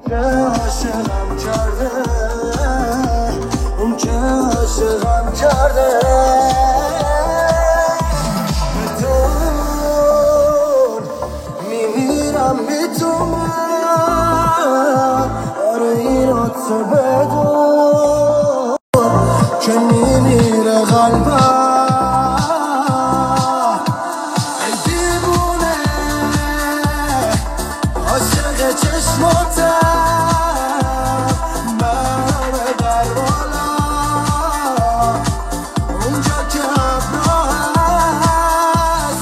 که عاشقم کرده، اون که عاشقم کرده، بدون میمیرم میتونم. آره اینا تو بدون که میمیره قلبم. ای دیوونه عاشق چشماتم، منو ببر بالا اونجا که ابرا هست.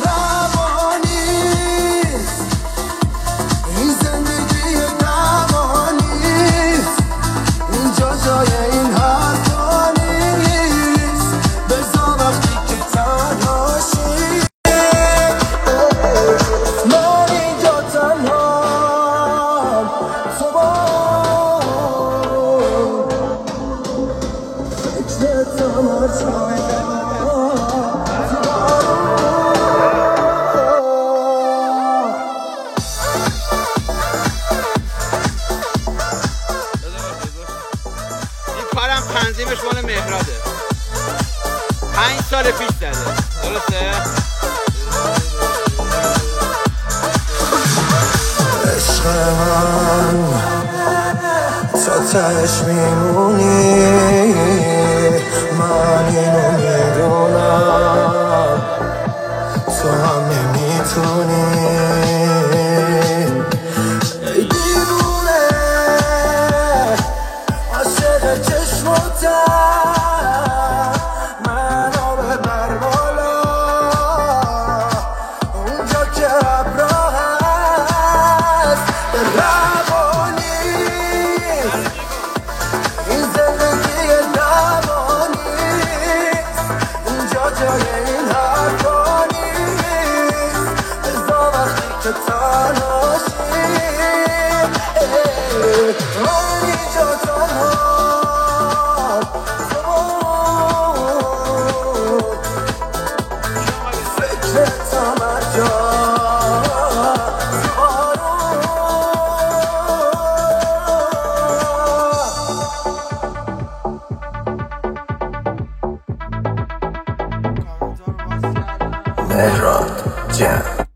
روانیست این زندگی، روانیست اینجا جای این حرفا نیست. بذار وقتی که تنهاشی من اینجا تنهام، تو با فکرتم هر جا. این کارم تنظیمش مال مهراده، 5 سال پیش زده، درسته؟ عشق من تا تهش میمونی، من اینو میدونم، تو هم نمیتونی. ای دیوونه عاشق چشماتم، منو ببر بالا اونجا که ابرا هست. روانیست این زندگی، روانیست اینجا جای این حرفا نیست. بذار وقتی که تنهاشی من اینجا تنهام، فکرتم هر جا. مهراد جان